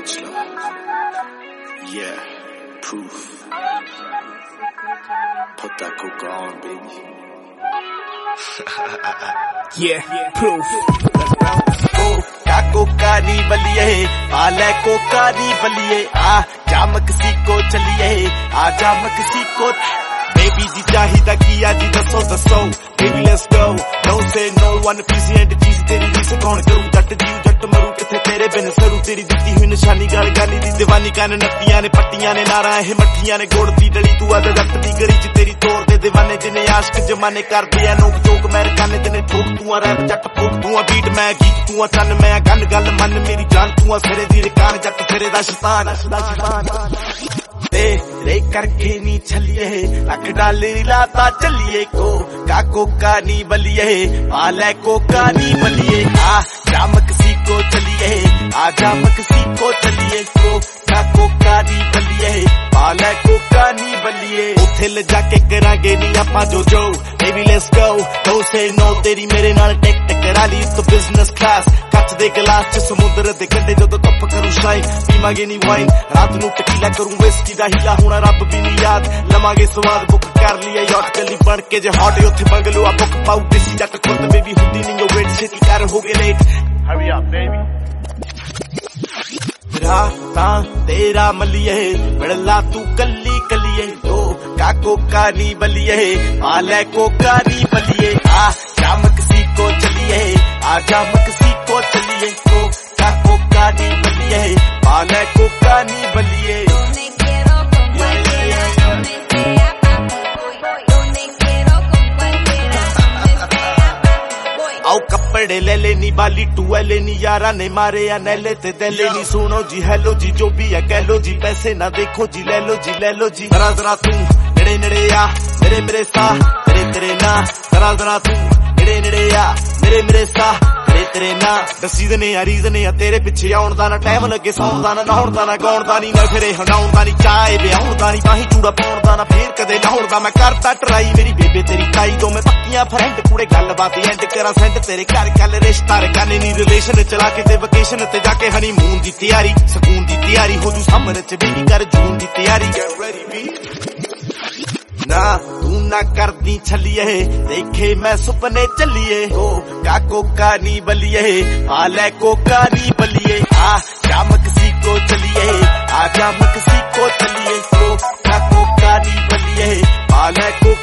counselor. Yeah, proof. Put that coke on, baby. Yeah, proof. कोका नी बलिए पाले कोका नी बलिए आ जा मक्सिको चलिए आ जा मक्सिको बेबी जी चाहिदा किया जी दसो दसो baby let's go no say no one piece and चीज तेरी रीस कौन करूं जट जीव जट मरू किथे तेरे बिन सरू तेरी दित्ती हुई निशानी गल गाली दी दीवानी कान नत्तियां ने पट्टियां ने नारा ए मट्ठियां ने गोड़ दी डली तू आद जट दी गली च तेरी तोड़ दे दीवाने जिने आशिक जमाने कर दिया नोक जोक अमेरिकाने जिने ठोक तू आ रैप जट फूक तू आ बीट मैं गीत तू आ चन मैं गन गल मन मेरी जान तू आ सिरे दी कान जट फिरे दा शैतान तेरे करके नी छलिए लख डाले लाता चलिए कोका नी बलिए पाले कोका नी बलिए आ जा मक्सिको चलिए आ जा मक्सिको चलिए कोका नी बलिए पाले कोका नी बलिए उथे ले जाके करांगे नी आपां जो baby let's go don't say no तेरी मेरे नाल टेक करा ली तो बिजनेस क्लास ਕੱਚ ਦੇ ਗਲਾਸ ਚ ਸਮੁੰਦਰ ਦੇ ਕੰਢੇ ਜਦੋਂ ਤੱਪ ਕਰੂ ਸ਼ਾਈਨ ਪੀਵਾਂਗੇ ਨੀ ਵਾਈਨ ਰਾਤ ਨੂੰ ਟਕੀਲਾ ਕਰੂੰ ਵਿਸਕੀ ਦਾ ਹੀਲਾ ਹੋਣਾ ਰੱਬ ਵੀ ਨੀ ਯਾਦ ਲਵਾਂਗੇ ਸਵਾਦ ਬੁੱਕ ਕਰ ਲਿਆ ਯਾਟ ਚੱਲੀ ਬਣ ਕੇ ਜੇ ਹੌਟ ਉੱਥੇ ਬੰਗਲੋ ਆ ਬੁੱਕ ਪਾਉ ਦੇਸੀ ਜੱਟ ਖੁਦ ਬੇਬੀ ਹੁੰਦੀ ਨਹੀਂ ਉਹ ਵੇਟ ਛੇਤੀ ਕਰ ਹੋ ਗਏ ਲੇਟ ਹਰੀ ਅਪ ਬੇਬੀ ਰਾਤਾਂ ਤੇਰਾ ਮਲੀਏ ਮਿਲਲਾ ਤੂੰ ਕੱਲੀ ਕੱਲੀਏ ਕੋਕਾ ਨੀ ਬਲੀਏ ਪਾਲੇ ਕੋਕਾ ਨੀ ਬਲੀਏ ਆ ਜਾ ਮਕਸੀਕੋ ਚਲੀਏ आ जा मक्सिको चलिए कोका नी बलिए पाले कोका नी बलिए आओ कपड़े ले लेनी बाली टूएले नी यारा ने मारे या नैले ते दले नी सुनो जी हेलो जी जो भी है कह लो जी पैसे ना देखो जी ले लो जी जरा जरा तू नेड़े नेड़े आ मेरे सा तेरे ना जरा तू नेड़े आ मेरे सा तेरे ना दसी दने आ रीजन आ तेरे पिछे आउण दा ना टाइम लगे सौण दा ना नहाउण दा ना गाउण दा नी ना फिरे हंडाउण दा नी चाहे ब्याहुण दा नी बाही चूड़ा पाउण दा ना फेर कदे लाहुण दा मैं करदा ट्राई मेरी बेबे तेरी ताई दो मैं पक्कियां फ्रेंड कुड़े गलबात एंड करा सेंड तेरे घर कल रिश्ता रखाने नी रिलेशन चला के ते वेकेशन ते जाके हनीमून दी तैयारी सकून दी तैयारी हो जू समर च बेबी कर जून दी तैयारी गेट रेडी बी ना तू ना करदी छलिए देखे मैं सुपने चलिए कोका नी बलिए पाले कोका नी बलिए आ जा मक्सिको चलिए आ जा मक्सिको चलिए कोका नी बलिए पाले कोका